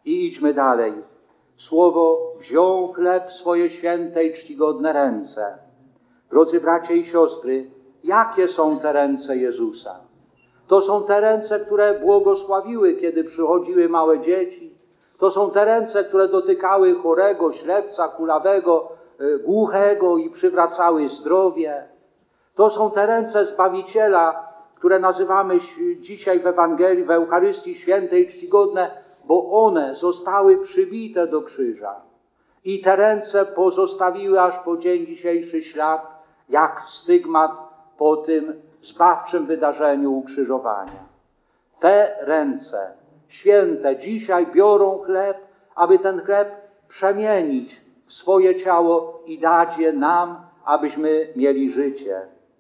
I idźmy dalej. Słowo wziął chleb w swoje święte i czcigodne ręce. Drodzy bracia i siostry, jakie są te ręce Jezusa? To są te ręce, które błogosławiły, kiedy przychodziły małe dzieci. To są te ręce, które dotykały chorego, ślepca, kulawego, głuchego i przywracały zdrowie. To są te ręce Zbawiciela, które nazywamy dzisiaj w Ewangelii, w Eucharystii świętej czcigodne, bo one zostały przybite do krzyża. I te ręce pozostawiły aż po dzień dzisiejszy ślad, jak stygmat po tym zbawczym wydarzeniu ukrzyżowania. Te ręce święte dzisiaj biorą chleb, aby ten chleb przemienić w swoje ciało i dać je nam, abyśmy mieli życie.